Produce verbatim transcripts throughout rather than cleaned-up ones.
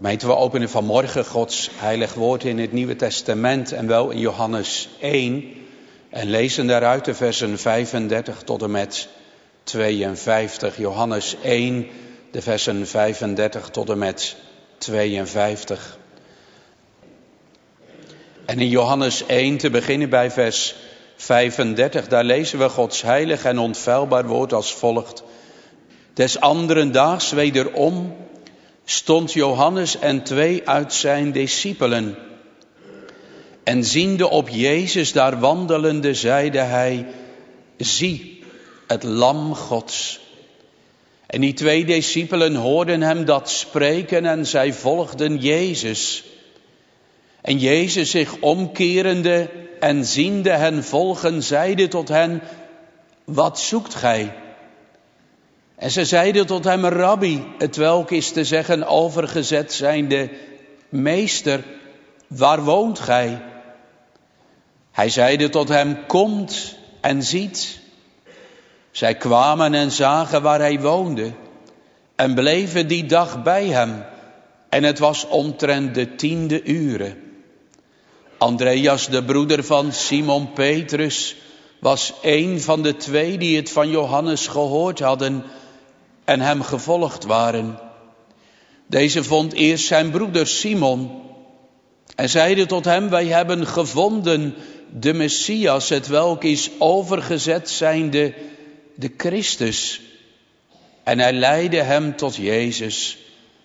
Gemeente, we openen vanmorgen Gods heilig woord in het Nieuwe Testament en wel in Johannes één. En lezen daaruit de versen vijfendertig tot en met tweeënvijftig. Johannes één, de versen vijfendertig tot en met tweeënvijftig. En in Johannes één, te beginnen bij vers vijfendertig, daar lezen we Gods heilig en onfeilbaar woord als volgt. Des anderen daags wederom stond Johannes en twee uit zijn discipelen. En ziende op Jezus daar wandelende, zeide hij, zie, het lam Gods. En die twee discipelen hoorden hem dat spreken en zij volgden Jezus. En Jezus zich omkerende en ziende hen volgen, zeide tot hen, wat zoekt gij? En ze zeiden tot hem, Rabbi, het welk is te zeggen overgezet zijnde, meester, waar woont gij? Hij zeide tot hem, komt en ziet. Zij kwamen en zagen waar hij woonde en bleven die dag bij hem. En het was omtrent de tiende uren. Andreas, de broeder van Simon Petrus, was een van de twee die het van Johannes gehoord hadden en hem gevolgd waren. Deze vond eerst zijn broeder Simon en zeide tot hem, wij hebben gevonden de Messias, het welk is overgezet zijnde de Christus. En hij leidde hem tot Jezus.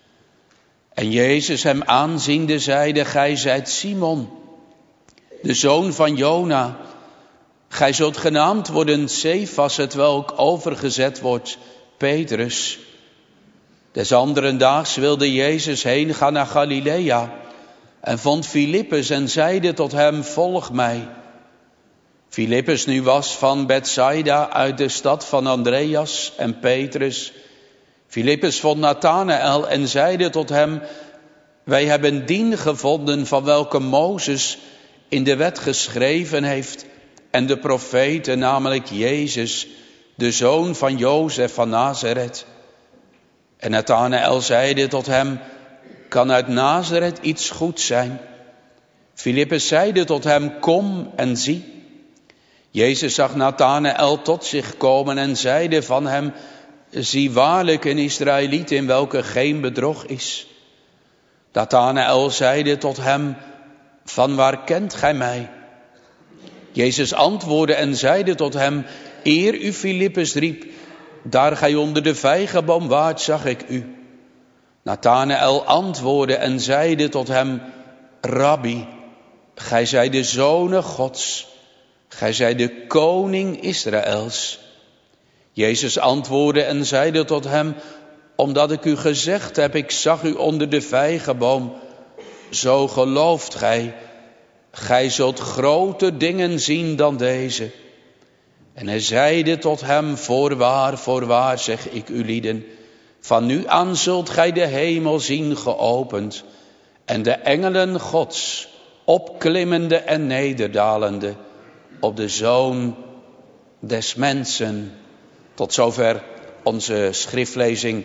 En Jezus hem aanziende zeide, gij zijt Simon, de zoon van Jona. Gij zult genaamd worden Cephas, het welk overgezet wordt Petrus. Des anderen daags wilde Jezus heen gaan naar Galilea en vond Filippus en zeide tot hem, volg mij. Filippus nu was van Bethsaida uit de stad van Andreas en Petrus. Filippus vond Nathanaël en zeide tot hem, wij hebben dien gevonden van welke Mozes in de wet geschreven heeft en de profeten, namelijk Jezus, de zoon van Jozef van Nazareth. En Nathanaël zeide tot hem, kan uit Nazareth iets goeds zijn? Filippus zeide tot hem, kom en zie. Jezus zag Nathanaël tot zich komen en zeide van hem, zie waarlijk een Israëliet in welke geen bedrog is. Nathanaël zeide tot hem, van waar kent gij mij? Jezus antwoordde en zeide tot hem, eer u Filippus riep, daar gij onder de vijgenboom waart, zag ik u. Nathanaël antwoordde en zeide tot hem, Rabbi, gij zijt de Zoon Gods, gij zijt de koning Israëls. Jezus antwoordde en zeide tot hem, omdat ik u gezegd heb, ik zag u onder de vijgenboom, zo gelooft gij. Gij zult grote dingen zien dan deze. En hij zeide tot hem, voorwaar, voorwaar zeg ik u lieden, van nu aan zult gij de hemel zien geopend en de engelen Gods opklimmende en nederdalende op de Zoon des Mensen. Tot zover onze schriftlezing.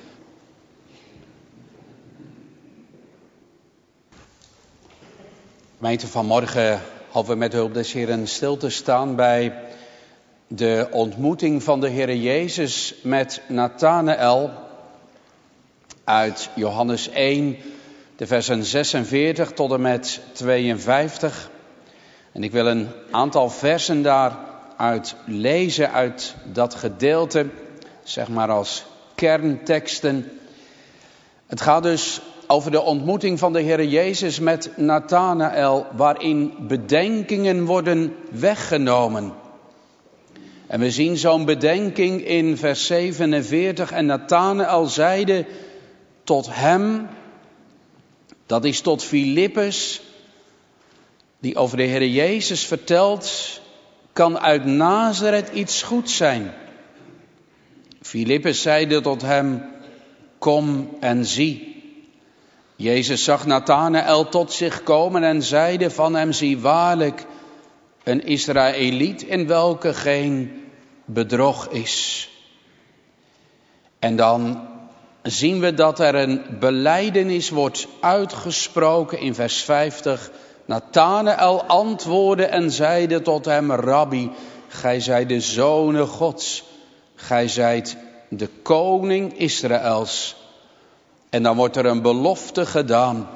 Gemeente, vanmorgen hopen we met hulp des Heeren stil te staan bij de ontmoeting van de Heere Jezus met Nathanaël uit Johannes één, de versen zesenveertig tot en met tweeënvijftig. En ik wil een aantal versen daaruit lezen uit dat gedeelte, zeg maar als kernteksten. Het gaat dus over de ontmoeting van de Heere Jezus met Nathanaël, waarin bedenkingen worden weggenomen. En we zien zo'n bedenking in vers zevenenveertig. En Nathanaël zeide tot hem, dat is tot Filippus, die over de Heere Jezus vertelt, kan uit Nazareth iets goeds zijn. Filippus zeide tot hem, kom en zie. Jezus zag Nathanaël tot zich komen en zeide van hem, zie waarlijk een Israëliet in welke geen bedrog is. En dan zien we dat er een belijdenis wordt uitgesproken in vers vijftig. Nathanael antwoordde en zeide tot hem: Rabbi, gij zijt de Zoon Gods, gij zijt de koning Israëls. En dan wordt er een belofte gedaan.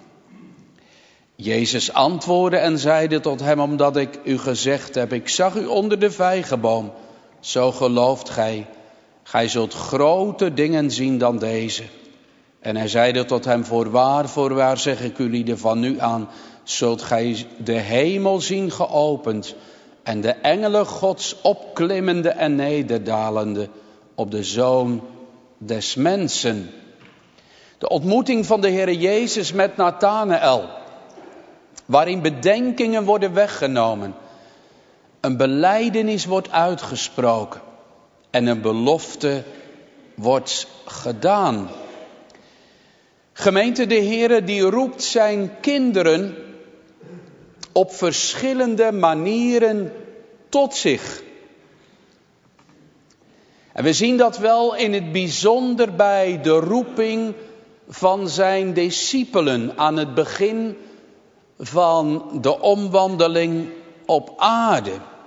Jezus antwoordde en zeide tot hem: omdat ik u gezegd heb, ik zag u onder de vijgenboom, zo gelooft gij. Gij zult grote dingen zien dan deze. En hij zeide tot hem: voorwaar, voorwaar zeg ik u lieden, van nu aan zult gij de hemel zien geopend en de engelen Gods opklimmende en nederdalende op de Zoon des Mensen. De ontmoeting van de Heere Jezus met Nathanael, waarin bedenkingen worden weggenomen, een belijdenis wordt uitgesproken en een belofte wordt gedaan. Gemeente, de Heere die roept zijn kinderen op verschillende manieren tot zich. En we zien dat wel in het bijzonder bij de roeping van zijn discipelen aan het begin van de omwandeling op aarde.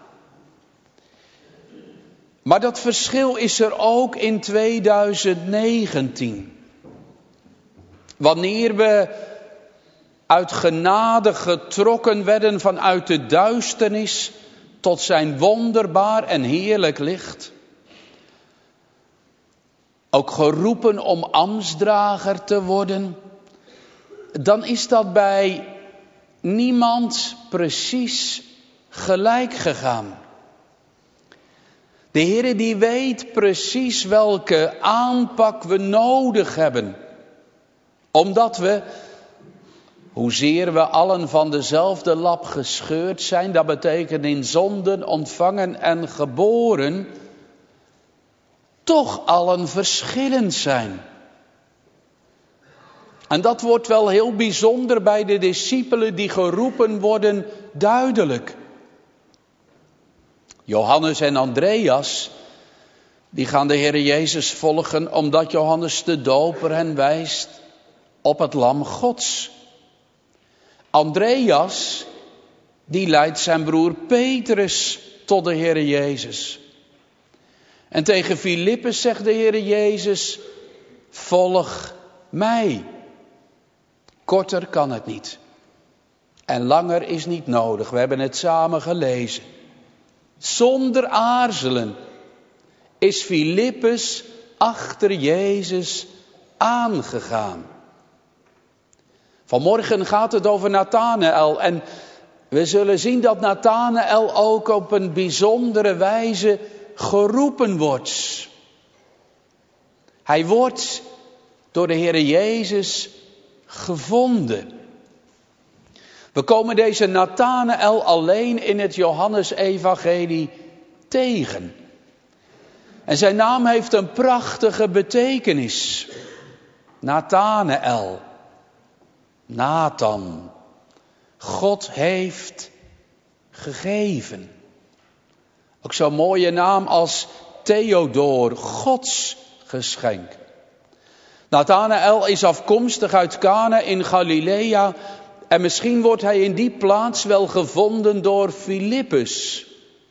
Maar dat verschil is er ook in tweeduizend negentien. Wanneer we uit genade getrokken werden vanuit de duisternis tot zijn wonderbaar en heerlijk licht. Ook geroepen om ambtsdrager te worden. Dan is dat bij niemand precies gelijk gegaan. De Heere die weet precies welke aanpak we nodig hebben. Omdat we, hoezeer we allen van dezelfde lap gescheurd zijn, dat betekent in zonden ontvangen en geboren, toch allen verschillend zijn. En dat wordt wel heel bijzonder bij de discipelen die geroepen worden duidelijk. Johannes en Andreas, die gaan de Heere Jezus volgen omdat Johannes de Doper hen wijst op het Lam Gods. Andreas, die leidt zijn broer Petrus tot de Heere Jezus. En tegen Filippus zegt de Heere Jezus: volg mij. Korter kan het niet. En langer is niet nodig. We hebben het samen gelezen. Zonder aarzelen is Filippus achter Jezus aangegaan. Vanmorgen gaat het over Nathanael. En we zullen zien dat Nathanael ook op een bijzondere wijze geroepen wordt. Hij wordt door de Heere Jezus gevonden. We komen deze Nathanael alleen in het Johannesevangelie tegen. En zijn naam heeft een prachtige betekenis. Nathanael. Nathan. God heeft gegeven. Ook zo'n mooie naam als Theodor, Gods geschenk. Nathanael is afkomstig uit Kana in Galilea. En misschien wordt hij in die plaats wel gevonden door Filippus.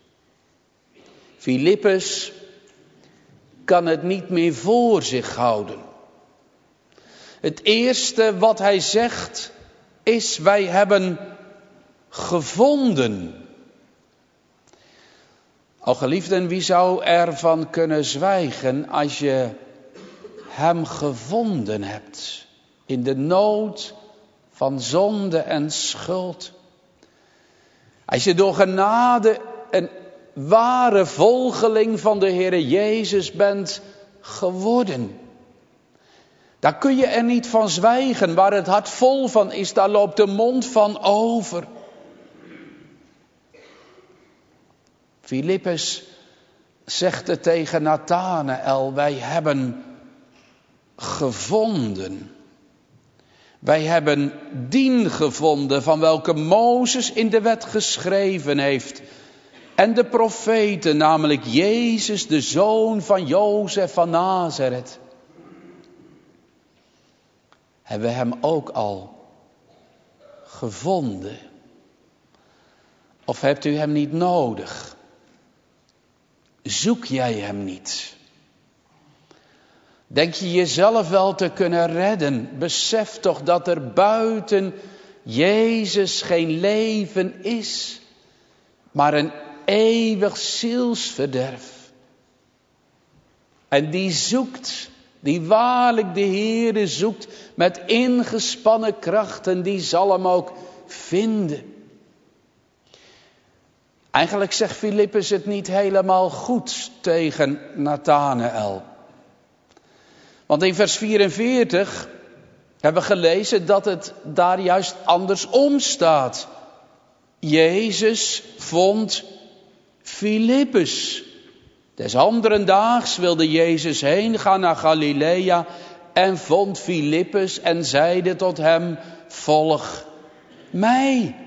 Filippus kan het niet meer voor zich houden. Het eerste wat hij zegt is: wij hebben gevonden. O geliefden, wie zou ervan kunnen zwijgen als je hem gevonden hebt in de nood van zonde en schuld. Als je door genade een ware volgeling van de Heere Jezus bent geworden. Daar kun je er niet van zwijgen. Waar het hart vol van is, daar loopt de mond van over. Filippus zegt het tegen Nathanael: wij hebben gevonden. Wij hebben dien gevonden van welke Mozes in de wet geschreven heeft. En de profeten, namelijk Jezus, de zoon van Jozef van Nazareth. hebben we hem ook al gevonden? Of hebt u hem niet nodig? Zoek jij hem niet? Denk je jezelf wel te kunnen redden? Besef toch dat er buiten Jezus geen leven is, maar een eeuwig zielsverderf. En die zoekt, die waarlijk de Heere zoekt met ingespannen krachten, die zal hem ook vinden. Eigenlijk zegt Filippus het niet helemaal goed tegen Nathanaël. Want in vers vierenveertig hebben we gelezen dat het daar juist andersom staat. Jezus vond Filippus. Des anderen daags wilde Jezus heen gaan naar Galilea en vond Filippus en zeide tot hem: volg mij.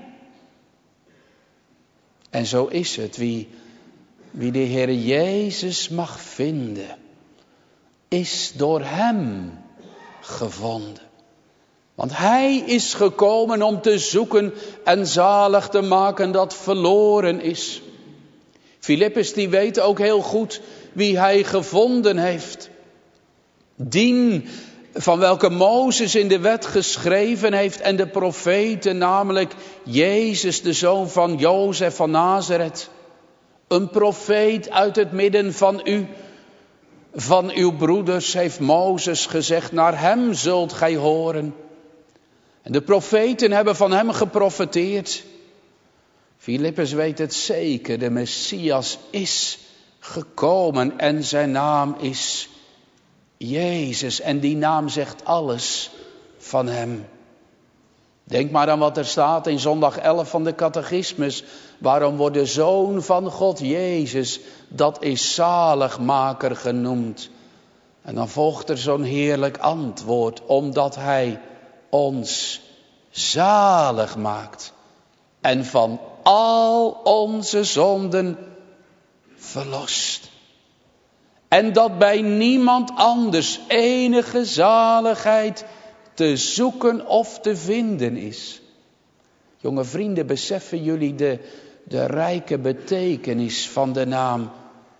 En zo is het, wie, wie de Heer Jezus mag vinden, is door hem gevonden. Want hij is gekomen om te zoeken en zalig te maken dat verloren is. Filippus die weet ook heel goed wie hij gevonden heeft. Dien van welke Mozes in de wet geschreven heeft en de profeten, namelijk Jezus, de zoon van Jozef van Nazareth. Een profeet uit het midden van u, van uw broeders, heeft Mozes gezegd, naar hem zult gij horen. En de profeten hebben van hem geprofeteerd. Filippus weet het zeker, de Messias is gekomen en zijn naam is Jezus. En die naam zegt alles van hem. Denk maar aan wat er staat in zondag elf van de catechismus. Waarom wordt de Zoon van God Jezus, dat is zaligmaker genoemd? En dan volgt er zo'n heerlijk antwoord, omdat hij ons zalig maakt en van al onze zonden verlost. En dat bij niemand anders enige zaligheid te zoeken of te vinden is. Jonge vrienden, beseffen jullie de, de rijke betekenis van de naam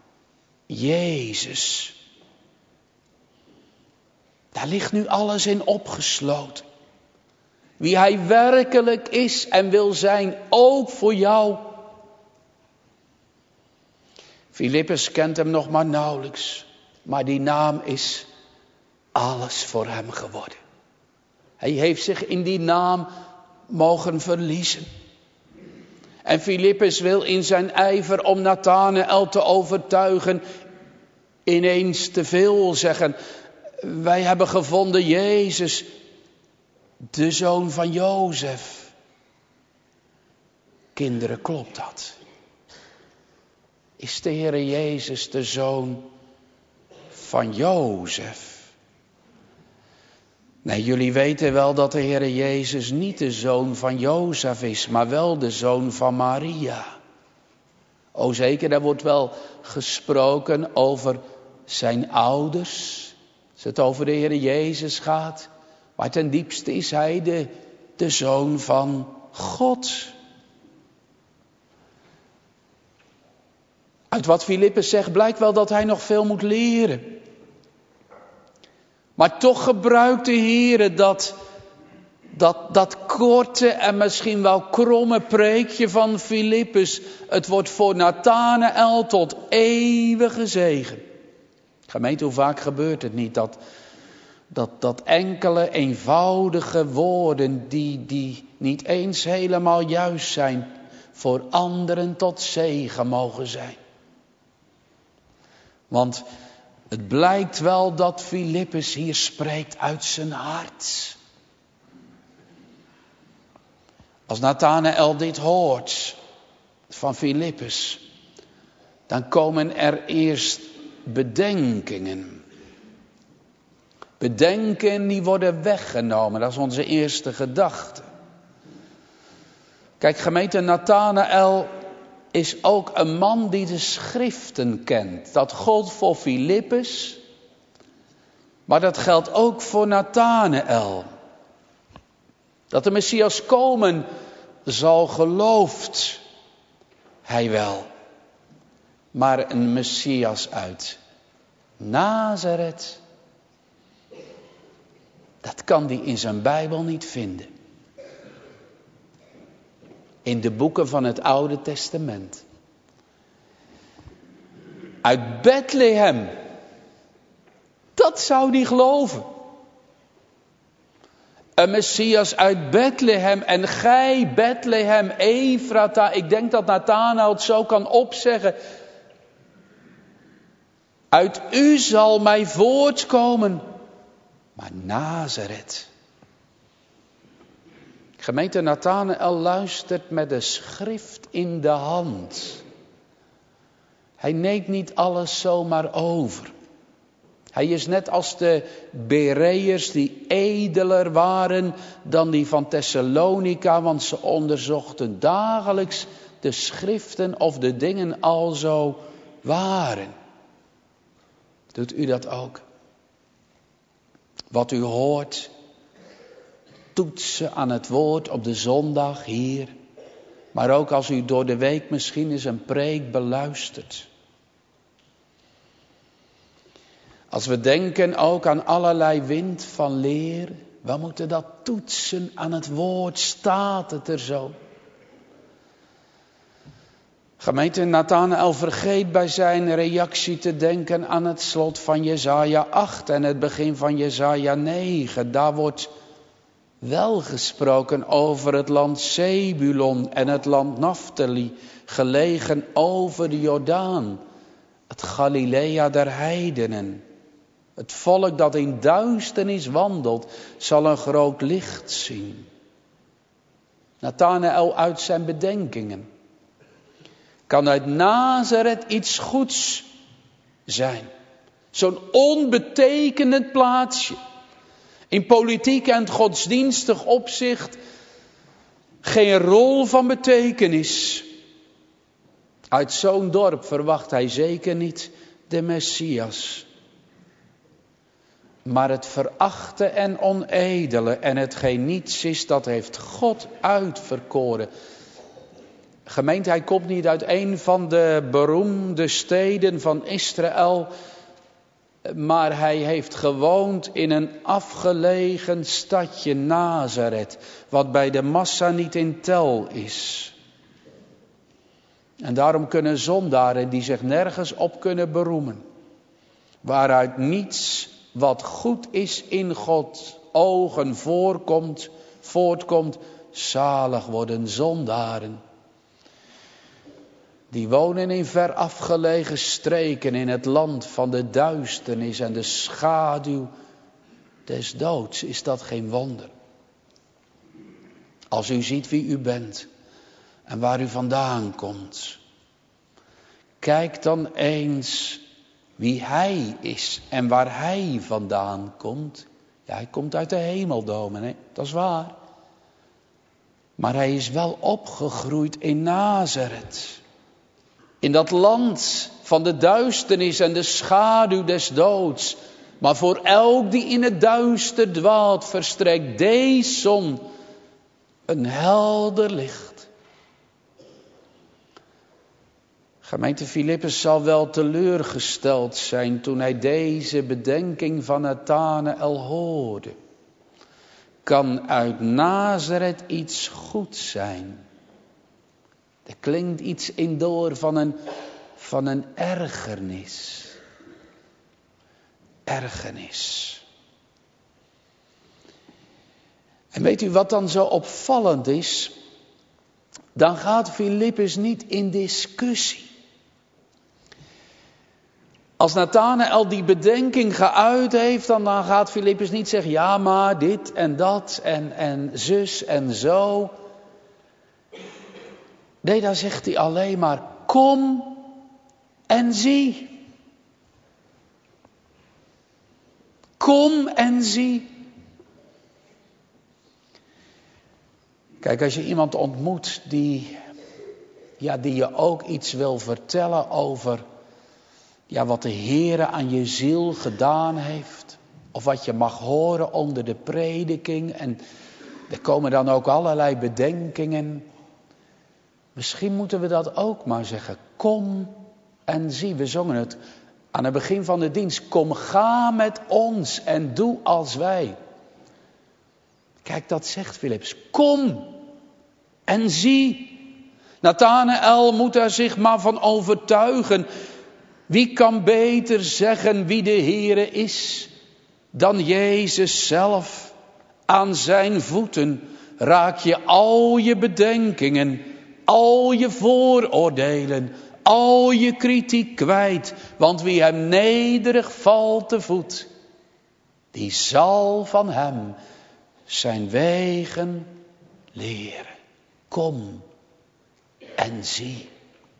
Jezus? Daar ligt nu alles in opgesloten. Wie hij werkelijk is en wil zijn, ook voor jou. Filippus kent hem nog maar nauwelijks, maar die naam is alles voor hem geworden. Hij heeft zich in die naam mogen verliezen. En Filippus wil in zijn ijver om Nathanaël te overtuigen ineens te veel zeggen. Wij hebben gevonden Jezus, de zoon van Jozef. Kinderen, klopt dat? Is de Heer Jezus de zoon van Jozef? Nee, jullie weten wel dat de Heer Jezus niet de zoon van Jozef is, maar wel de zoon van Maria. O zeker, daar wordt wel gesproken over zijn ouders, als het over de Heer Jezus gaat. Maar ten diepste is hij de, de zoon van God. Uit wat Filippus zegt blijkt wel dat hij nog veel moet leren. Maar toch gebruikt de Heer dat, dat, dat korte en misschien wel kromme preekje van Filippus. Het wordt voor Nathanaël tot eeuwige zegen. Gemeente, hoe vaak gebeurt het niet dat, dat, dat enkele eenvoudige woorden die, die niet eens helemaal juist zijn, voor anderen tot zegen mogen zijn. Want het blijkt wel dat Filippus hier spreekt uit zijn hart. Als Nathanaël dit hoort van Filippus, dan komen er eerst bedenkingen. Bedenken die worden weggenomen, dat is onze eerste gedachte. Kijk, gemeente, Nathanaël is ook een man die de schriften kent. Dat gold voor Filippus, maar dat geldt ook voor Nathanaël. Dat de Messias komen zal, gelooft hij wel. Maar een Messias uit Nazareth, dat kan hij in zijn Bijbel niet vinden. In de boeken van het Oude Testament. Uit Bethlehem. Dat zou hij geloven. Een Messias uit Bethlehem. En gij, Bethlehem, Efrata. Ik denk dat Nathanael het zo kan opzeggen. Uit u zal mij voortkomen. Maar Nazareth. Gemeente, Nathanael luistert met de schrift in de hand. Hij neemt niet alles zomaar over. Hij is net als de Bereërs die edeler waren dan die van Thessalonica, want ze onderzochten dagelijks de schriften of de dingen al zo waren. Doet u dat ook? Wat u hoort, toetsen aan het woord op de zondag hier. Maar ook als u door de week misschien eens een preek beluistert. Als we denken ook aan allerlei wind van leer. We moeten dat toetsen aan het woord. Staat het er zo? Gemeente, Nathanael vergeet bij zijn reactie te denken aan het slot van Jesaja acht en het begin van Jesaja negen. Daar wordt wel gesproken over het land Zebulon en het land Naftali, gelegen over de Jordaan, het Galilea der heidenen. Het volk dat in duisternis wandelt, zal een groot licht zien. Nathanael uit zijn bedenkingen. Kan uit Nazareth iets goeds zijn. Zo'n onbetekenend plaatsje. In politiek en godsdienstig opzicht geen rol van betekenis. Uit zo'n dorp verwacht hij zeker niet de Messias. Maar het verachte en onedele en hetgeen niets is, dat heeft God uitverkoren. Gemeente, hij komt niet uit een van de beroemde steden van Israël. Maar hij heeft gewoond in een afgelegen stadje Nazareth. Wat bij de massa niet in tel is. En daarom kunnen zondaren die zich nergens op kunnen beroemen. Waaruit niets wat goed is in God ogen voorkomt, voortkomt, zalig worden zondaren. Die wonen in ver afgelegen streken in het land van de duisternis en de schaduw des doods. Is dat geen wonder? Als u ziet wie u bent en waar u vandaan komt. Kijk dan eens wie hij is en waar hij vandaan komt. Ja, hij komt uit de hemeldomen, hè? Dat is waar. Maar hij is wel opgegroeid in Nazareth. In dat land van de duisternis en de schaduw des doods. Maar voor elk die in het duister dwaalt, verstrekt deze zon een helder licht. Gemeente Filippus zal wel teleurgesteld zijn toen hij deze bedenking van Nathanael hoorde. Kan uit Nazareth iets goeds zijn? Er klinkt iets in door van een, van een ergernis. Ergernis. En weet u wat dan zo opvallend is? Dan gaat Filippus niet in discussie. Als Nathanael die bedenking geuit heeft, dan, dan gaat Filippus niet zeggen, ja maar dit en dat en, en zus en zo. Nee, dan zegt hij alleen maar, kom en zie. Kom en zie. Kijk, als je iemand ontmoet die, ja, die je ook iets wil vertellen over ja, wat de Heere aan je ziel gedaan heeft. Of wat je mag horen onder de prediking. En Er komen dan ook allerlei bedenkingen. Misschien moeten we dat ook maar zeggen. Kom en zie. We zongen het aan het begin van de dienst. Kom, ga met ons en doe als wij. Kijk, dat zegt Filippus. Kom en zie. Nathanaël moet er zich maar van overtuigen. Wie kan beter zeggen wie de Heere is dan Jezus zelf? Aan zijn voeten raak je al je bedenkingen, al je vooroordelen, al je kritiek kwijt. Want wie hem nederig valt te voet, die zal van hem zijn wegen leren. Kom en zie.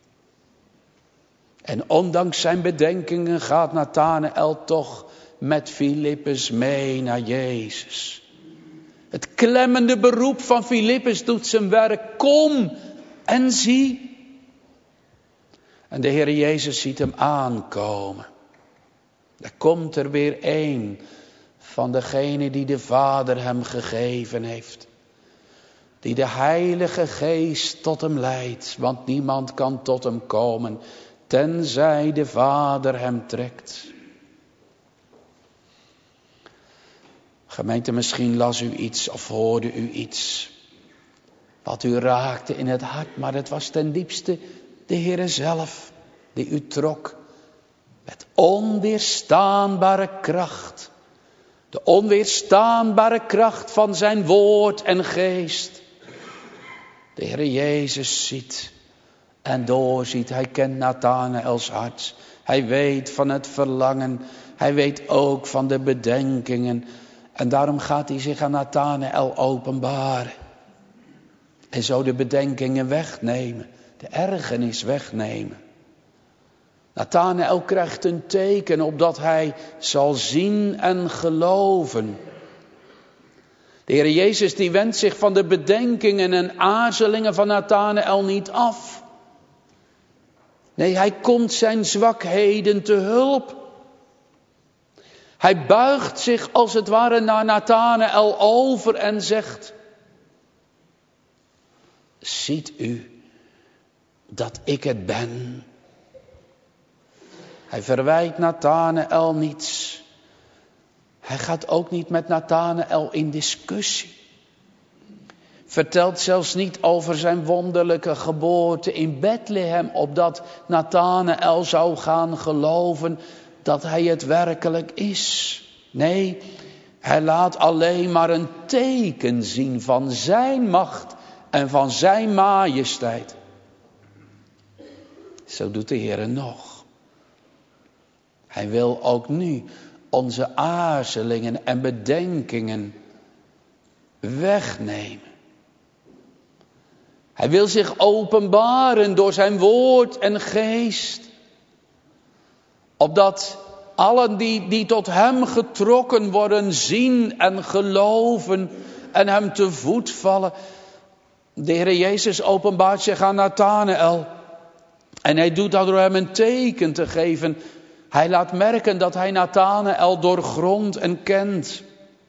En ondanks zijn bedenkingen gaat Nathanaël toch met Filippus mee naar Jezus. Het klemmende beroep van Filippus doet zijn werk. Kom en zie. En de Heer Jezus ziet hem aankomen. Er komt er weer een van degenen die de Vader hem gegeven heeft. Die de Heilige Geest tot hem leidt. Want niemand kan tot hem komen tenzij de Vader hem trekt. Gemeente, misschien las u iets of hoorde u iets wat u raakte in het hart. Maar het was ten diepste de Heere zelf die u trok met onweerstaanbare kracht. De onweerstaanbare kracht van zijn woord en geest. De Heere Jezus ziet en doorziet. Hij kent Nathanaëls hart. Hij weet van het verlangen. Hij weet ook van de bedenkingen. En daarom gaat hij zich aan Nathanaël openbaren. En zo de bedenkingen wegnemen. De ergernis wegnemen. Nathanaël krijgt een teken opdat hij zal zien en geloven. De Heer Jezus die wendt zich van de bedenkingen en aarzelingen van Nathanaël niet af. Nee, hij komt zijn zwakheden te hulp. Hij buigt zich als het ware naar Nathanaël over en zegt: ziet u dat ik het ben? Hij verwijt Nathanaël niets. Hij gaat ook niet met Nathanaël in discussie. Vertelt zelfs niet over zijn wonderlijke geboorte in Bethlehem, opdat Nathanaël zou gaan geloven dat hij het werkelijk is. Nee, hij laat alleen maar een teken zien van zijn macht en van zijn majesteit. Zo doet de Heer nog. Hij wil ook nu onze aarzelingen en bedenkingen wegnemen. Hij wil zich openbaren door zijn woord en geest. Opdat allen die, die tot hem getrokken worden zien en geloven en hem te voet vallen. De Heer Jezus openbaart zich aan Nathanaël. En hij doet dat door hem een teken te geven. Hij laat merken dat hij Nathanaël doorgrondt en kent.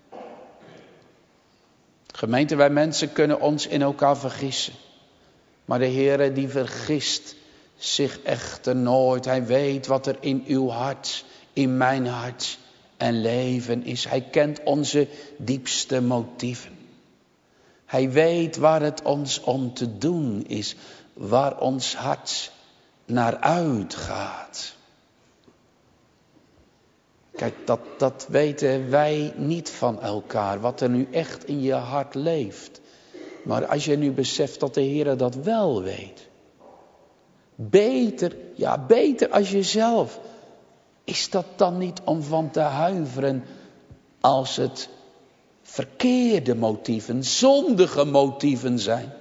Gemeente, wij mensen kunnen ons in elkaar vergissen. Maar de Heere die vergist zich echter nooit. Hij weet wat er in uw hart, in mijn hart en leven is. Hij kent onze diepste motieven. Hij weet waar het ons om te doen is. Waar ons hart naar uitgaat. Kijk, dat, dat weten wij niet van elkaar. Wat er nu echt in je hart leeft. Maar als je nu beseft dat de Heer dat wel weet. Beter, ja beter als jezelf. Is dat dan niet om van te huiveren als het verkeerde motieven, zondige motieven zijn?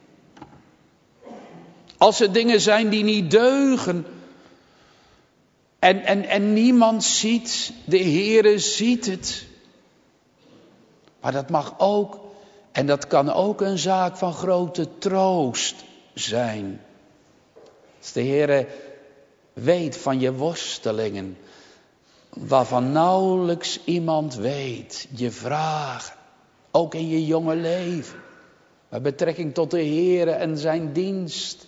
Als er dingen zijn die niet deugen. En, en, en niemand ziet, de Heere ziet het. Maar dat mag ook, en dat kan ook een zaak van grote troost zijn. Als de Heere weet van je worstelingen, waarvan nauwelijks iemand weet, je vragen. Ook in je jonge leven. Met betrekking tot de Heer en zijn dienst.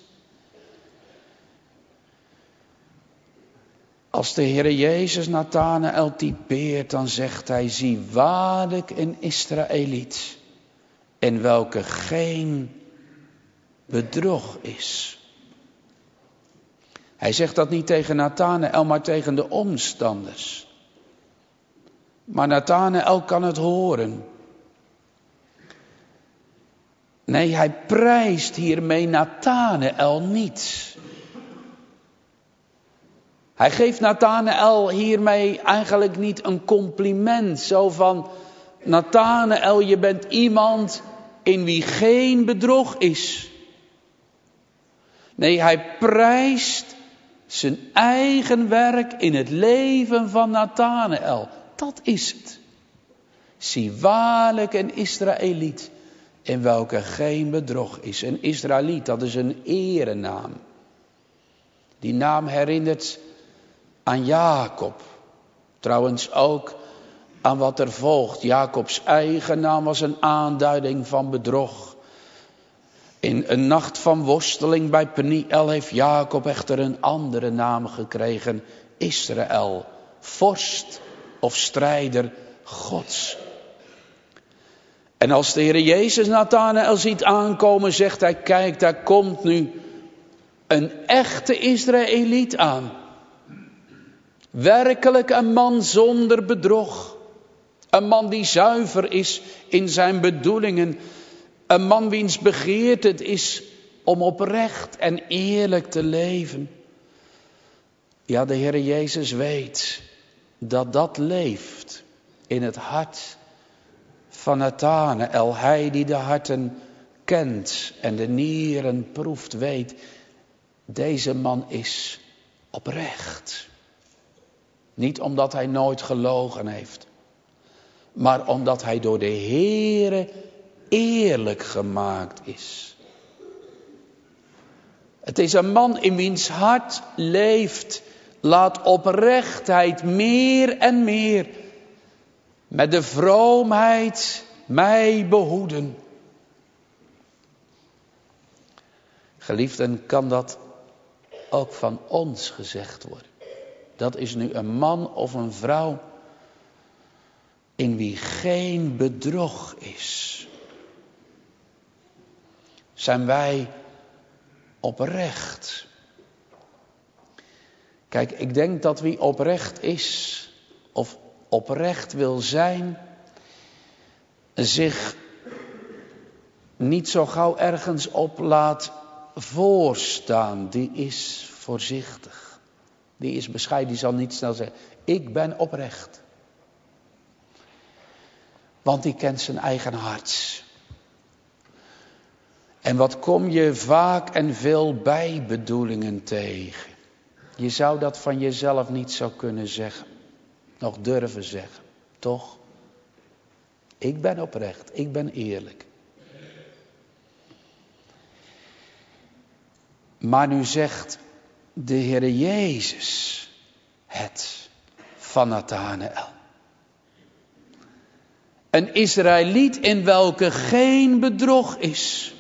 Als de Heer Jezus Nathanael typeert, dan zegt hij: zie waarlijk een Israëliet, in welke geen bedrog is. Hij zegt dat niet tegen Nathanael, maar tegen de omstanders. Maar Nathanael kan het horen. Nee, hij prijst hiermee Nathanael niet. Hij geeft Nathanael hiermee eigenlijk niet een compliment. Zo van: Nathanael, je bent iemand in wie geen bedrog is. Nee, hij prijst zijn eigen werk in het leven van Nathanael. Dat is het. Zie waarlijk een Israëliet, in welke geen bedrog is. Een Israëliet, dat is een erenaam. Die naam herinnert aan Jacob. Trouwens ook aan wat er volgt. Jacobs eigen naam was een aanduiding van bedrog. In een nacht van worsteling bij Peniel heeft Jacob echter een andere naam gekregen. Israël, vorst of strijder Gods. En als de Heer Jezus Nathanael ziet aankomen, zegt hij: kijk, daar komt nu een echte Israëliet aan. Werkelijk een man zonder bedrog. Een man die zuiver is in zijn bedoelingen. Een man wiens begeerte het is om oprecht en eerlijk te leven. Ja, de Heer Jezus weet dat dat leeft in het hart van Nathanael. Hij die de harten kent en de nieren proeft, weet: deze man is oprecht. Niet omdat hij nooit gelogen heeft, maar omdat hij door de Heere eerlijk gemaakt is. Het is een man in wiens hart leeft, laat oprechtheid meer en meer met de vroomheid mij behoeden. Geliefden, kan dat ook van ons gezegd worden? Dat is nu een man of een vrouw in wie geen bedrog is. Zijn wij oprecht? Kijk, ik denk dat wie oprecht is of oprecht wil zijn, zich niet zo gauw ergens op laat voorstaan. Die is voorzichtig. Die is bescheiden, die zal niet snel zeggen: ik ben oprecht. Want die kent zijn eigen hart. En wat kom je vaak en veel bijbedoelingen tegen. Je zou dat van jezelf niet zo kunnen zeggen. Nog durven zeggen. Toch? Ik ben oprecht. Ik ben eerlijk. Maar nu zegt de Heer Jezus het van Nathanael. Een Israëliet in welke geen bedrog is.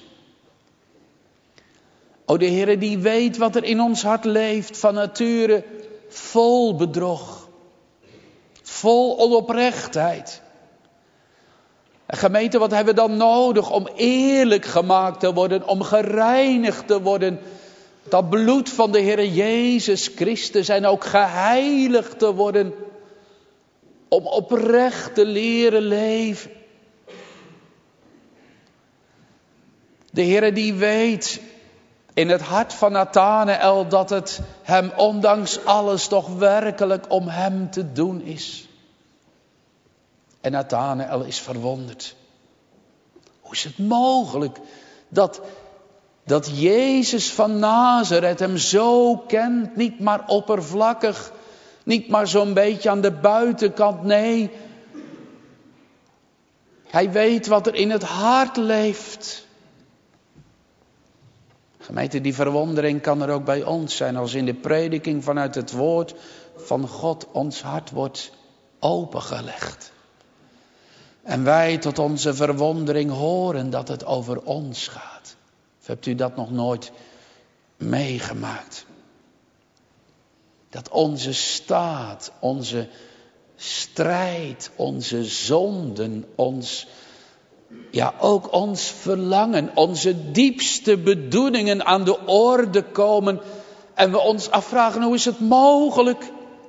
O, de Heer die weet wat er in ons hart leeft, van nature vol bedrog. Vol onoprechtheid. En gemeente, wat hebben we dan nodig om eerlijk gemaakt te worden, om gereinigd te worden? Dat bloed van de Heer Jezus Christus en ook geheiligd te worden. Om oprecht te leren leven. De Heer die weet in het hart van Nathanael dat het hem ondanks alles toch werkelijk om hem te doen is. En Nathanael is verwonderd. Hoe is het mogelijk dat, dat Jezus van Nazareth hem zo kent, niet maar oppervlakkig, niet maar zo'n beetje aan de buitenkant, nee. Hij weet wat er in het hart leeft. Gemeente, die verwondering kan er ook bij ons zijn als in de prediking vanuit het woord van God ons hart wordt opengelegd. En wij tot onze verwondering horen dat het over ons gaat. Of hebt u dat nog nooit meegemaakt? Dat onze staat, onze strijd, onze zonden, ons, ja ook ons verlangen, onze diepste bedoelingen aan de orde komen. En we ons afvragen, hoe is het mogelijk?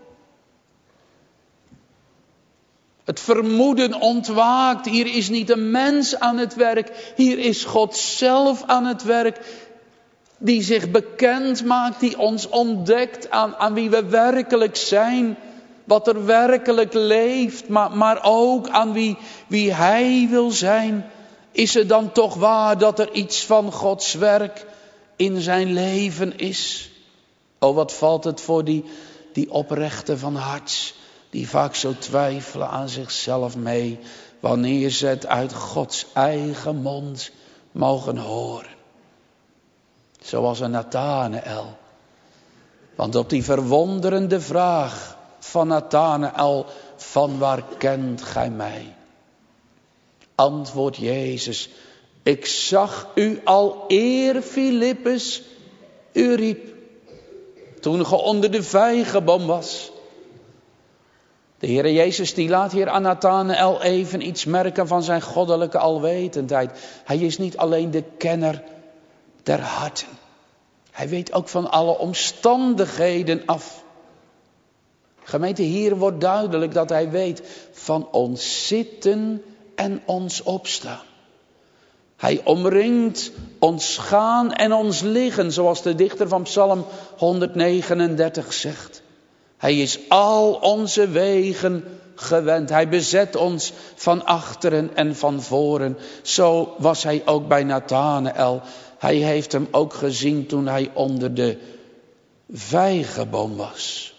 Het vermoeden ontwaakt, hier is niet een mens aan het werk, hier is God zelf aan het werk. Die zich bekend maakt, die ons ontdekt aan, aan wie we werkelijk zijn. Wat er werkelijk leeft, maar, maar ook aan wie, wie Hij wil zijn. Is het dan toch waar dat er iets van Gods werk in zijn leven is? Oh, wat valt het voor die, die oprechte van hart, die vaak zo twijfelen aan zichzelf mee, wanneer ze het uit Gods eigen mond mogen horen. Zoals een Nathanael. Want op die verwonderende vraag van Nathanael, van waar kent gij mij? Antwoordt Jezus, ik zag u al eer Filippus u riep, toen ge onder de vijgenboom was. De Heere Jezus die laat hier aan Nathanael even iets merken van zijn goddelijke alwetendheid. Hij is niet alleen de kenner der harten. Hij weet ook van alle omstandigheden af. Gemeente, hier wordt duidelijk dat hij weet van ons zitten en ons opstaan. Hij omringt ons gaan en ons liggen, zoals de dichter van Psalm honderdnegenendertig zegt. Hij is al onze wegen gewend. Hij bezet ons van achteren en van voren. Zo was hij ook bij Nathanael. Hij heeft hem ook gezien toen hij onder de vijgenboom was.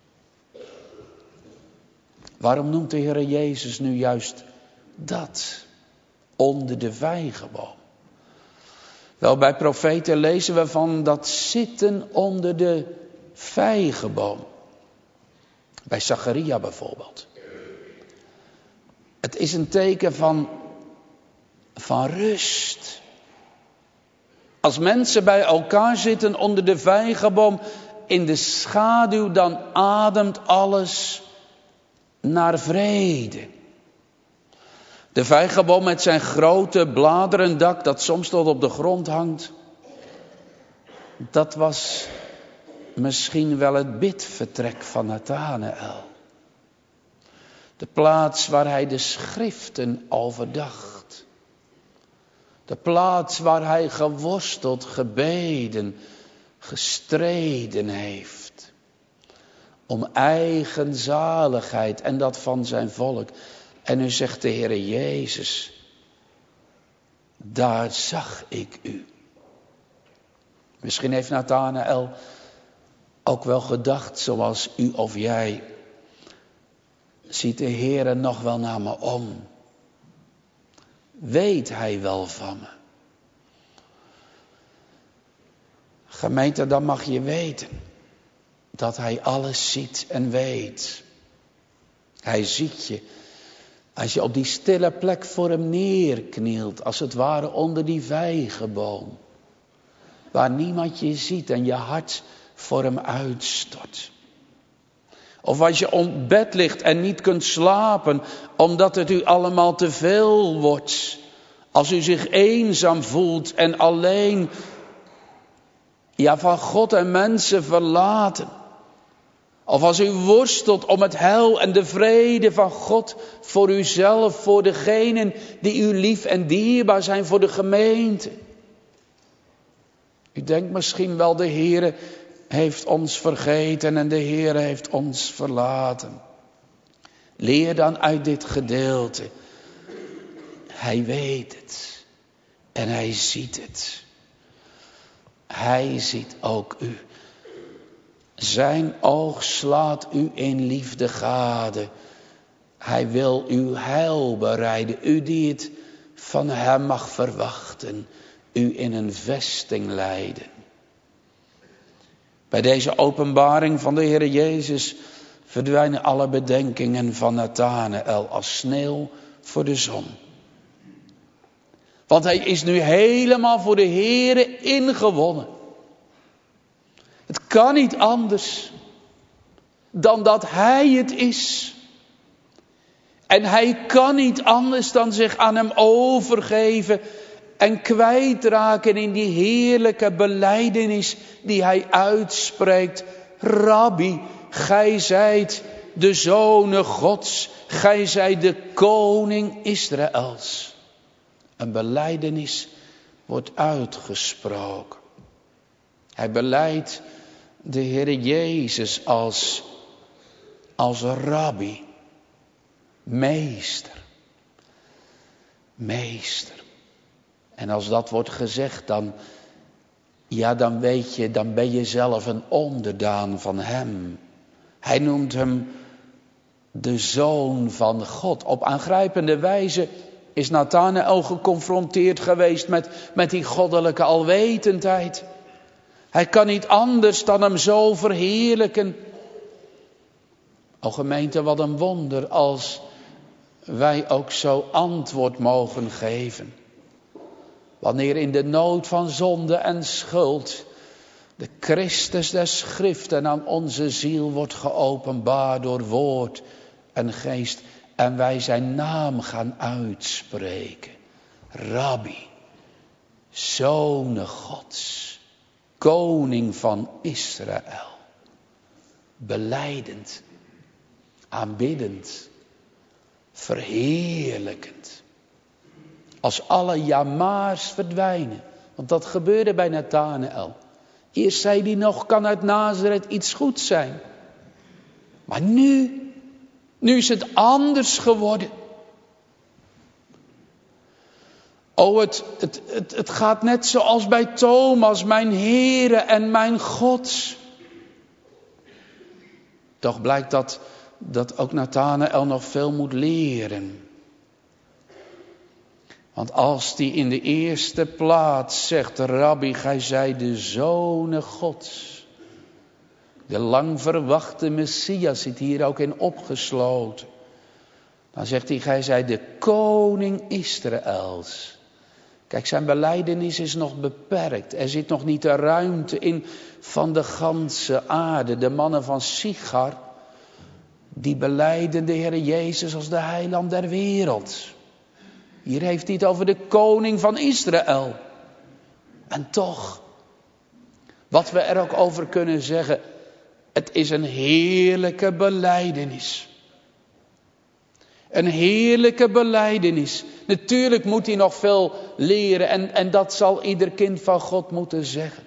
Waarom noemt de Heer Jezus nu juist dat? Onder de vijgenboom. Wel, bij profeten lezen we van dat zitten onder de vijgenboom. Bij Zacharia bijvoorbeeld. Het is een teken van, van rust. Als mensen bij elkaar zitten onder de vijgenboom in de schaduw, dan ademt alles naar vrede. De vijgenboom met zijn grote bladerendak dat soms tot op de grond hangt. Dat was misschien wel het bidvertrek van Nathanael. De plaats waar hij de schriften overdacht. De plaats waar hij geworsteld, gebeden, gestreden heeft. Om eigen zaligheid en dat van zijn volk. En nu zegt de Heere Jezus, daar zag ik u. Misschien heeft Nathanael ook wel gedacht, zoals u of jij, ziet de Heere nog wel naar me om? Weet hij wel van me? Gemeente, dan mag je weten dat hij alles ziet en weet. Hij ziet je als je op die stille plek voor hem neerknielt, als het ware onder die vijgenboom, waar niemand je ziet en je hart voor hem uitstort. Of als je op bed ligt en niet kunt slapen, omdat het u allemaal te veel wordt. Als u zich eenzaam voelt en alleen, ja, van God en mensen verlaten. Of als u worstelt om het heil en de vrede van God voor uzelf, voor degenen die u lief en dierbaar zijn, voor de gemeente. U denkt misschien wel, de Heere heeft ons vergeten en de Heere heeft ons verlaten. Leer dan uit dit gedeelte. Hij weet het en hij ziet het. Hij ziet ook u. Zijn oog slaat u in liefde gade. Hij wil uw heil bereiden. U die het van hem mag verwachten. U in een vesting leiden. Bij deze openbaring van de Heer Jezus verdwijnen alle bedenkingen van Nathanael als sneeuw voor de zon. Want hij is nu helemaal voor de Heere ingewonnen. Het kan niet anders dan dat hij het is. En hij kan niet anders dan zich aan hem overgeven en kwijtraken in die heerlijke belijdenis die hij uitspreekt. Rabbi, gij zijt de Zoon Gods, gij zijt de koning Israëls. Een belijdenis wordt uitgesproken. Hij belijdt de Heere Jezus als, als rabbi, meester, meester. En als dat wordt gezegd, dan, ja, dan weet je, dan ben je zelf een onderdaan van hem. Hij noemt hem de Zoon van God. Op aangrijpende wijze is Nathanael geconfronteerd geweest met, met die goddelijke alwetendheid. Hij kan niet anders dan hem zo verheerlijken. O gemeente, wat een wonder als wij ook zo antwoord mogen geven. Wanneer in de nood van zonde en schuld de Christus der Schriften aan onze ziel wordt geopenbaard door woord en geest. En wij zijn naam gaan uitspreken. Rabbi, Zoon Gods, Koning van Israël. Belijdend, aanbiddend, verheerlijkend. Als alle jamaars verdwijnen. Want dat gebeurde bij Nathanael. Eerst zei hij nog, kan uit Nazareth iets goeds zijn. Maar nu, nu is het anders geworden. Oh, het, het, het, het gaat net zoals bij Thomas, mijn Heere en mijn God. Toch blijkt dat, dat ook Nathanael nog veel moet leren. Want als die in de eerste plaats zegt, Rabbi, gij zijt de Zoon Gods. De lang verwachte Messias zit hier ook in opgesloten. Dan zegt hij, gij zijt de koning Israëls. Kijk, zijn belijdenis is nog beperkt. Er zit nog niet de ruimte in van de ganse aarde. De mannen van Sichar, die belijden de Heer Jezus als de heiland der wereld. Hier heeft hij het over de koning van Israël. En toch, wat we er ook over kunnen zeggen, het is een heerlijke belijdenis. Een heerlijke belijdenis. Natuurlijk moet hij nog veel leren en, en dat zal ieder kind van God moeten zeggen.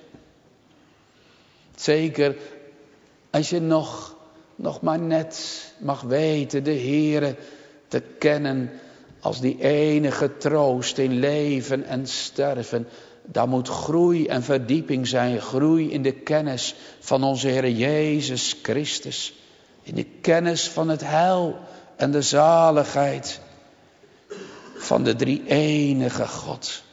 Zeker als je nog, nog maar net mag weten de Heere te kennen als die enige troost in leven en sterven. Daar moet groei en verdieping zijn. Groei in de kennis van onze Heer Jezus Christus. In de kennis van het heil en de zaligheid van de drie enige God.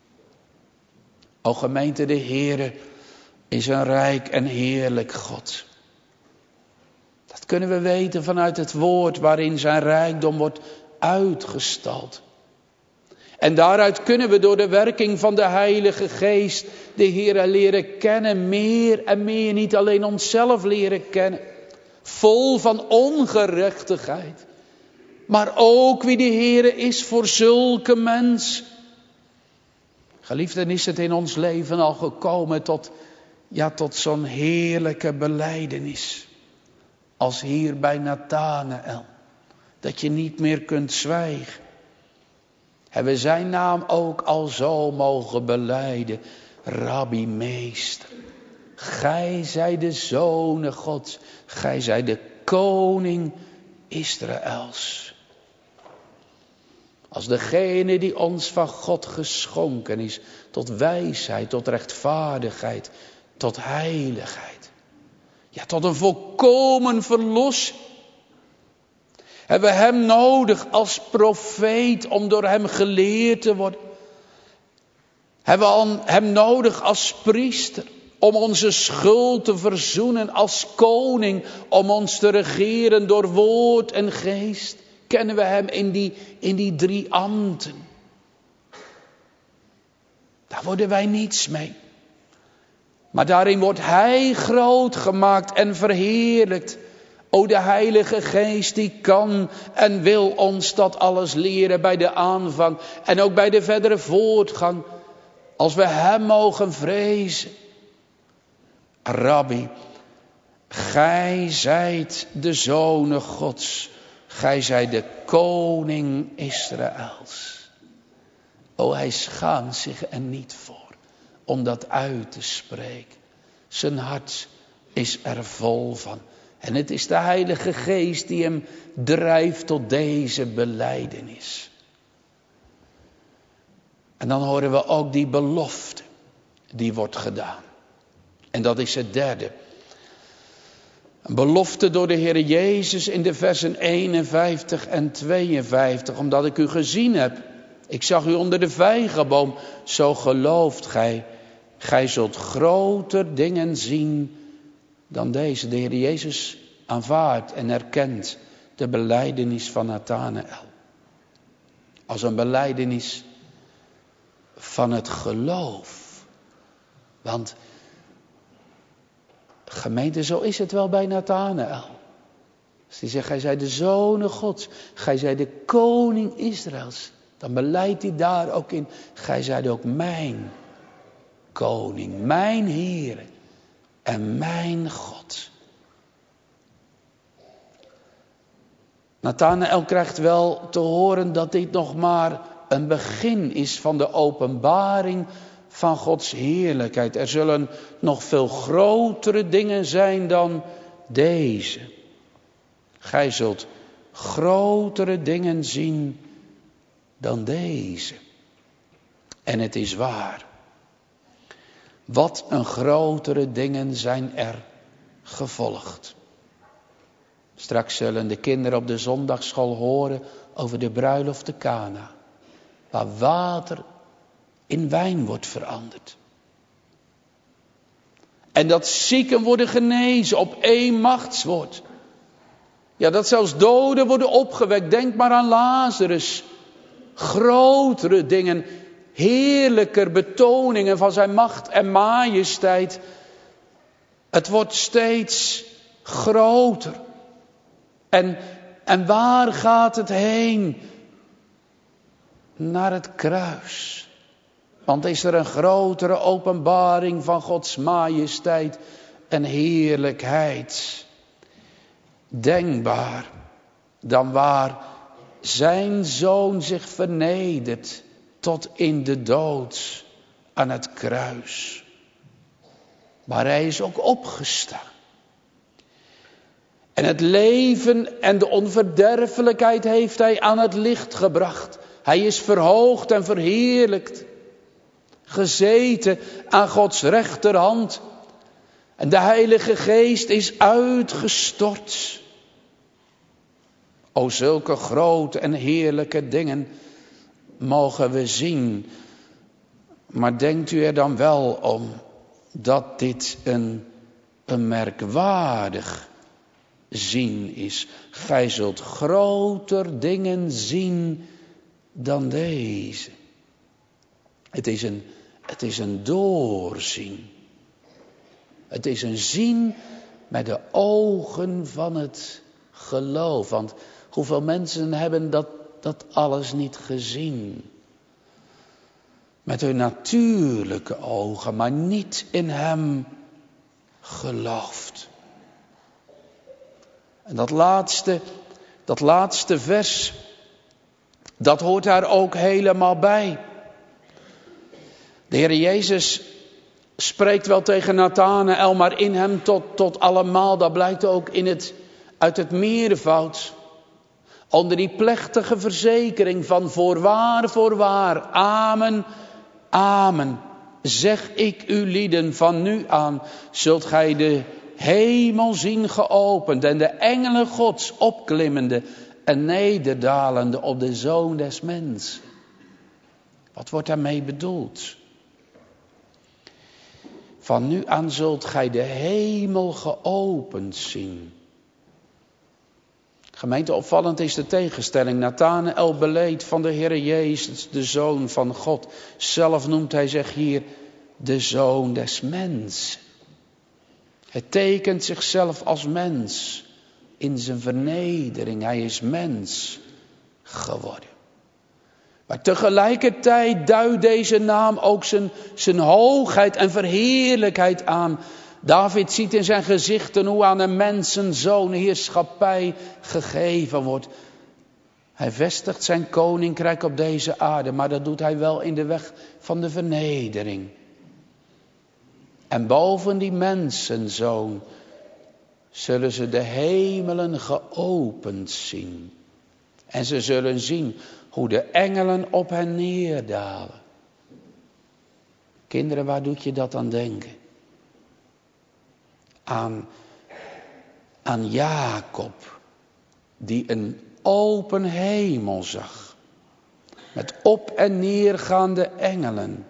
O gemeente, de Heere is een rijk en heerlijk God. Dat kunnen we weten vanuit het woord waarin zijn rijkdom wordt uitgestald. En daaruit kunnen we door de werking van de Heilige Geest de Heere leren kennen, meer en meer, niet alleen onszelf leren kennen, vol van ongerechtigheid, maar ook wie de Heere is voor zulke mensen. Geliefden, is het in ons leven al gekomen tot, ja, tot zo'n heerlijke belijdenis, als hier bij Nathanael, dat je niet meer kunt zwijgen. Hebben we zijn naam ook al zo mogen belijden. Rabbi, meester. Gij zijt de Zoon Gods. Gij zijt de koning Israëls. Als degene die ons van God geschonken is. Tot wijsheid, tot rechtvaardigheid, tot heiligheid. Ja, tot een volkomen verlossing. Hebben we hem nodig als profeet om door hem geleerd te worden. Hebben we hem nodig als priester om onze schuld te verzoenen. Als koning om ons te regeren door woord en geest. kennen we hem in die, in die drie ambten. Daar worden wij niets mee. Maar daarin wordt hij groot gemaakt en verheerlijkt. O, de Heilige Geest die kan en wil ons dat alles leren bij de aanvang. En ook bij de verdere voortgang. Als we hem mogen vrezen. Rabbi, gij zijt de zonen Gods. Gij zijt de koning Israëls. O, hij schaamt zich er niet voor om dat uit te spreken. Zijn hart is er vol van. En het is de Heilige Geest die hem drijft tot deze belijdenis. En dan horen we ook die belofte die wordt gedaan. En dat is het derde. Een belofte door de Heer Jezus in de versen eenenvijftig en tweeënvijftig. Omdat ik u gezien heb. Ik zag u onder de vijgenboom. Zo gelooft gij. Gij zult groter dingen zien dan deze. De Heer Jezus aanvaardt en erkent de belijdenis van Nathanaël. Als een belijdenis van het geloof. Want gemeente, zo is het wel bij Nathanaël. Als hij zegt, gij zijt de zonen Gods. Gij zijt de koning Israëls. Dan beleidt hij daar ook in. Gij zijt ook mijn koning. Mijn Heer. En mijn God. Nathanaël krijgt wel te horen dat dit nog maar een begin is van de openbaring van Gods heerlijkheid. Er zullen nog veel grotere dingen zijn dan deze. Gij zult grotere dingen zien dan deze. En het is waar. Wat een grotere dingen zijn er gevolgd. Straks zullen de kinderen op de zondagsschool horen over de bruiloft te Kana. Waar water in wijn wordt veranderd. En dat zieken worden genezen op één machtswoord. Ja, dat zelfs doden worden opgewekt. Denk maar aan Lazarus. Grotere dingen, heerlijker betoningen van zijn macht en majesteit. Het wordt steeds groter. En, en waar gaat het heen? Naar het kruis. Want is er een grotere openbaring van Gods majesteit en heerlijkheid denkbaar dan waar zijn zoon zich vernedert tot in de dood aan het kruis. Maar hij is ook opgestaan. En het leven en de onverderfelijkheid heeft hij aan het licht gebracht. Hij is verhoogd en verheerlijkt. Gezeten aan Gods rechterhand. En de Heilige Geest is uitgestort. O, zulke grote en heerlijke dingen mogen we zien. Maar denkt u er dan wel om dat dit een, een merkwaardig zien is? Gij zult groter dingen zien dan deze. Het is een, het is een doorzien. Het is een zien met de ogen van het geloof. Want hoeveel mensen hebben dat, dat alles niet gezien? Met hun natuurlijke ogen, maar niet in hem geloofd. En dat laatste, dat laatste vers, dat hoort daar ook helemaal bij. De Heer Jezus spreekt wel tegen Nathanaël, maar in hem tot, tot allemaal. Dat blijkt ook in het, uit het meervoud. Onder die plechtige verzekering van voorwaar, voorwaar, amen, amen. Zeg ik u lieden, van nu aan zult gij de hemel zien geopend en de engelen Gods opklimmende en nederdalende op de Zoon des Mensen. Wat wordt daarmee bedoeld? Van nu aan zult gij de hemel geopend zien. Gemeente, opvallend is de tegenstelling. Nathanael beleed van de Heere Jezus, de Zoon van God. Zelf noemt hij zich hier de Zoon des Mensen. Hij tekent zichzelf als mens in zijn vernedering. Hij is mens geworden. Maar tegelijkertijd duidt deze naam ook zijn, zijn hoogheid en verheerlijkheid aan. David ziet in zijn gezichten hoe aan een mensenzoon heerschappij gegeven wordt. Hij vestigt zijn koninkrijk op deze aarde, maar dat doet hij wel in de weg van de vernedering. En boven die mensenzoon zullen ze de hemelen geopend zien. En ze zullen zien hoe de engelen op hen neerdalen. Kinderen, waar doet je dat aan denken? Aan, aan Jacob, die een open hemel zag. Met op en neergaande engelen.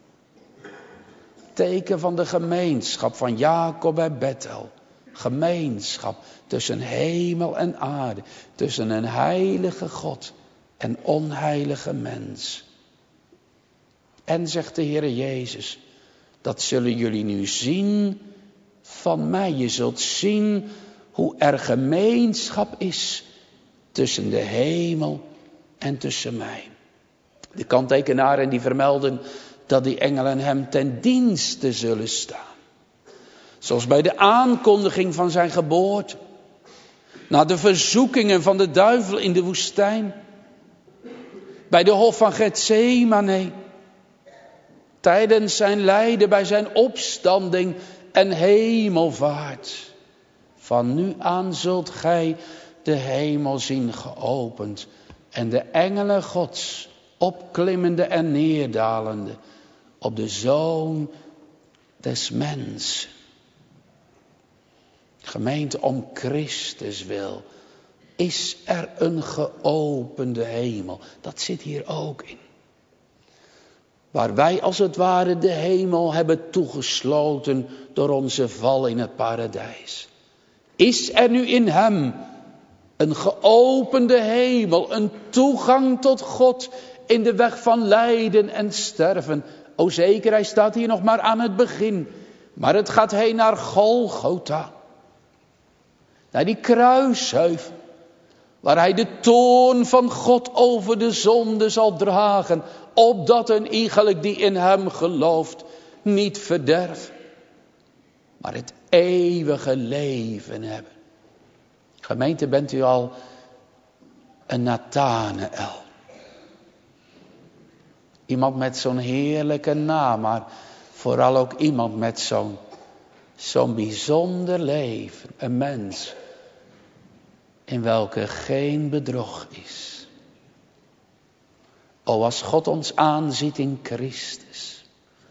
Teken van de gemeenschap van Jacob bij Bethel. Gemeenschap tussen hemel en aarde. Tussen een heilige God en onheilige mens. En zegt de Heere Jezus, dat zullen jullie nu zien van mij. Je zult zien hoe er gemeenschap is tussen de hemel en tussen mij. De kanttekenaren die vermelden dat die engelen hem ten dienste zullen staan. Zoals bij de aankondiging van zijn geboorte. Na de verzoekingen van de duivel in de woestijn. Bij de hof van Getsemane. Tijdens zijn lijden, bij zijn opstanding en hemelvaart. Van nu aan zult gij de hemel zien geopend. En de engelen Gods opklimmende en neerdalende. Op de Zoon des Mensen. Gemeente, om Christus wil is er een geopende hemel. Dat zit hier ook in. Waar wij als het ware de hemel hebben toegesloten door onze val in het paradijs. Is er nu in hem een geopende hemel, een toegang tot God in de weg van lijden en sterven. O zeker, hij staat hier nog maar aan het begin. Maar het gaat heen naar Golgotha. Naar die kruisheuvel. Waar hij de toorn van God over de zonde zal dragen. Opdat een iegelijk die in hem gelooft niet verderft. Maar het eeuwige leven hebben. Gemeente, bent u al een Nathanael? Iemand met zo'n heerlijke naam, maar vooral ook iemand met zo'n zo'n bijzonder leven. Een mens in welke geen bedrog is. O, als God ons aanziet in Christus.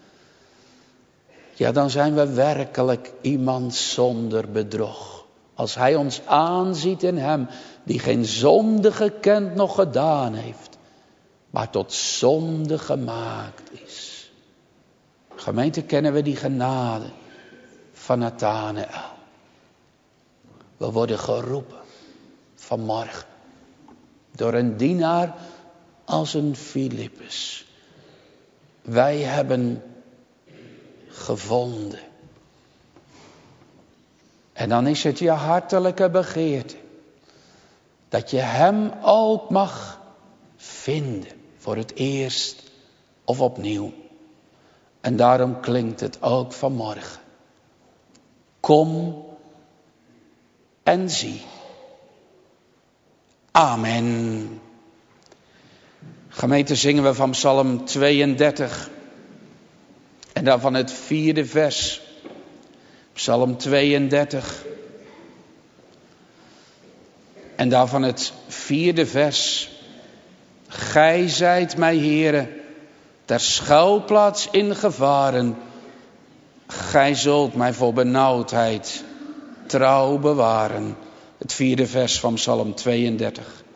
Ja, dan zijn we werkelijk iemand zonder bedrog. Als hij ons aanziet in hem, die geen zonde gekend nog gedaan heeft. Maar tot zonde gemaakt is. Gemeente, kennen we die genade van Nathanael. We worden geroepen vanmorgen. Door een dienaar als een Filippus. Wij hebben gevonden. En dan is het je hartelijke begeerte. Dat je hem ook mag vinden. Voor het eerst of opnieuw. En daarom klinkt het ook vanmorgen. Kom en zie. Amen. Gemeente, zingen we van Psalm tweeëndertig. En daarvan het vierde vers. Psalm tweeëndertig. En daarvan het vierde vers. Gij zijt mij, Heere, ter schuilplaats in gevaren. Gij zult mij voor benauwdheid trouw bewaren. Het vierde vers van Psalm tweeëndertig.